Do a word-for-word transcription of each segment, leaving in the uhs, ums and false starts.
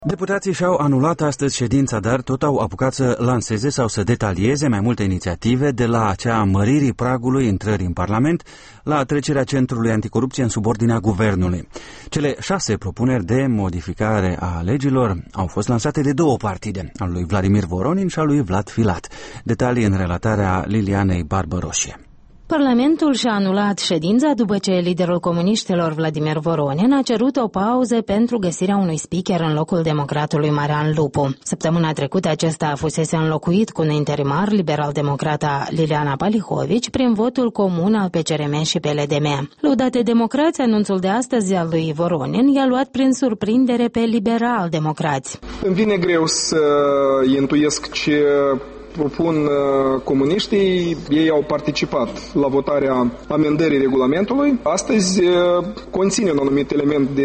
Deputații și-au anulat astăzi ședința, dar tot au apucat să lanseze sau să detalieze mai multe inițiative, de la cea a măririi pragului intrării în Parlament la trecerea Centrului Anticorupție în subordinea Guvernului. Cele șase propuneri de modificare a legilor au fost lansate de două partide, al lui Vladimir Voronin și al lui Vlad Filat. Detalii în relatarea Lilianei Barbăroșie. Parlamentul și-a anulat ședința după ce liderul comuniștilor Vladimir Voronin a cerut o pauză pentru găsirea unui speaker în locul democratului Marian Lupu. Săptămâna trecută acesta fusese înlocuit cu un interimar liberal-democrata Liliana Palihovici prin votul comun al P C R M și P L D M. Lăudate democrați, anunțul de astăzi al lui Voronin i-a luat prin surprindere pe liberal-democrați. Îmi vine greu să intuiesc ce propun comuniștii. Ei au participat la votarea amendării regulamentului. Astăzi conține un anumit element de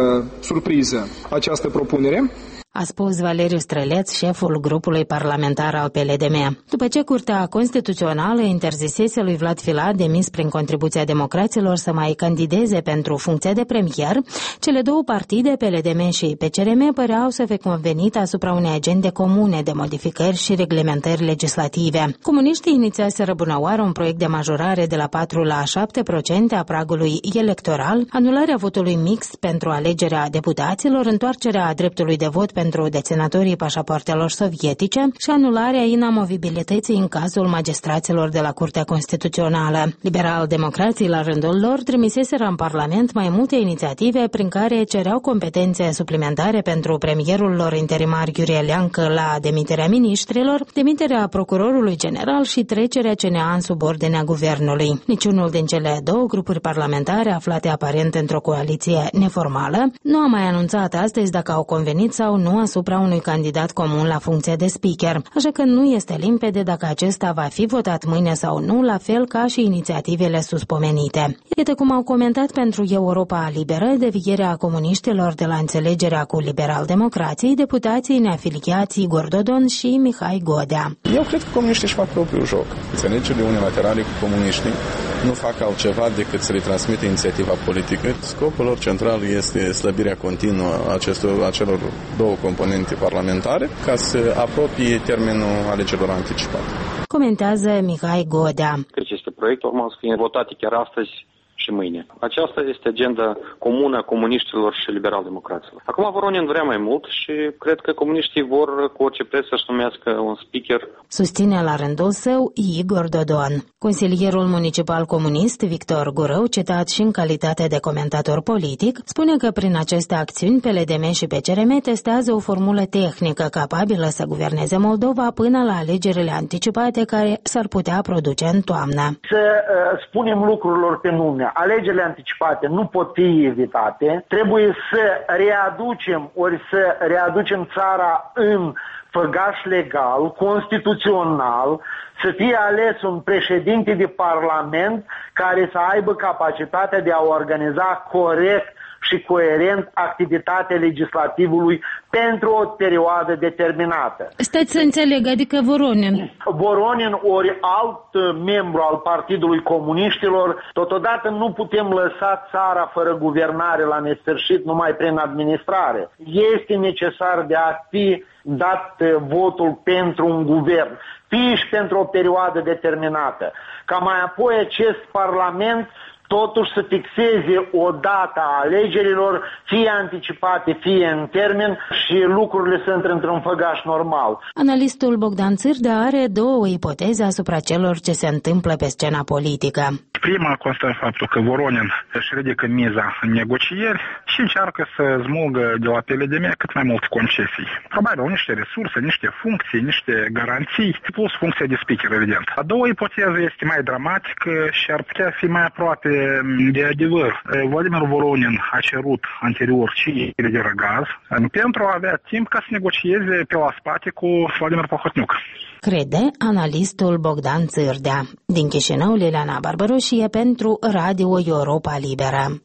surpriză această propunere, a spus Valeriu Străleț, șeful grupului parlamentar al P L D M. După ce Curtea Constituțională interzisese lui Vlad Filat, demis prin contribuția democraților, să mai candideze pentru funcția de premier, cele două partide, P L D M și P C R M, păreau să fi convenit asupra unei agende comune de modificări și reglementări legislative. Comuniștii inițiaseră bunăoară un proiect de majorare de la patru la șapte la sută a pragului electoral, anularea votului mixt pentru alegerea deputaților, întoarcerea dreptului de vot pentru deținătorii pașapoartelor sovietice și anularea inamovibilității în cazul magistraților de la Curtea Constituțională. Liberal-democrații, la rândul lor, trimiseseră în Parlament mai multe inițiative prin care cereau competențe suplimentare pentru premierul lor interimar Iurie Leancă la demiterea miniștrilor, demiterea procurorului general și trecerea C N A în subordinea guvernului. Niciunul din cele două grupuri parlamentare aflate aparent într-o coaliție neformală nu a mai anunțat astăzi dacă au convenit sau nu asupra unui candidat comun la funcția de speaker, așa că nu este limpede dacă acesta va fi votat mâine sau nu, la fel ca și inițiativele suspomenite. Iată cum au comentat pentru Europa Liberă devierea comuniștilor de la înțelegerea cu liberal-democrații deputații neafiliați Igor Dodon și Mihai Godea. Eu cred că comuniștii își fac propriul joc. Înțelegerile unilaterale cu comuniștii nu fac altceva decât să le transmită inițiativa politică. Scopul lor central este slăbirea continuă a acestor, acelor două componente parlamentare ca să apropie termenul alegerilor anticipate. Comentează Mihai Godea. Aceste proiecte urmau să fie votate chiar astăzi și mâine. Aceasta este agenda comună a comuniștilor și liberal-democraților. Acum Voronin vrea mai mult și cred că comuniștii vor cu orice preț să-și numească un speaker. Susține la rândul său Igor Dodon. Consilierul municipal comunist Victor Gurău, citat și în calitate de comentator politic, spune că prin aceste acțiuni P L D M și P C R M testează o formulă tehnică capabilă să guverneze Moldova până la alegerile anticipate care s-ar putea produce în toamnă. Să uh, spunem lucrurilor pe nume. Alegerile anticipate nu pot fi evitate. Trebuie să readucem, ori să readucem țara în făgaș legal, constituțional, să fie ales un președinte de parlament care să aibă capacitatea de a organiza corect și coerent activitatea legislativului pentru o perioadă determinată. Stați să înțeleg, adică Voronin. Voronin ori alt membru al Partidului Comuniștilor, totodată nu putem lăsa țara fără guvernare la nesfârșit numai prin administrare. Este necesar de a fi dat votul pentru un guvern, fie și pentru o perioadă determinată, ca mai apoi acest parlament totuși să fixeze o dată a alegerilor, fie anticipate, fie în termen, și lucrurile să intre într-un făgaș normal. Analistul Bogdan Țârdea are două ipoteze asupra celor ce se întâmplă pe scena politică. Prima constă în faptul că Voronin își ridică miza în negocieri și încearcă să smulgă de la P L D M cât mai multe concesii. Probabil niște resurse, niște funcții, niște garanții, plus funcția de speaker, evident. A doua ipoteză este mai dramatică și ar putea fi mai aproape de adevăr. Vladimir Voronin a cerut anterior și de răgaz pentru a avea timp ca să negocieze pe la spate cu Vladimir Plahotniuc. Crede analistul Bogdan Țârdea. Din Chișinău, Liliana Barbăroșie pentru Radio Europa Liberă.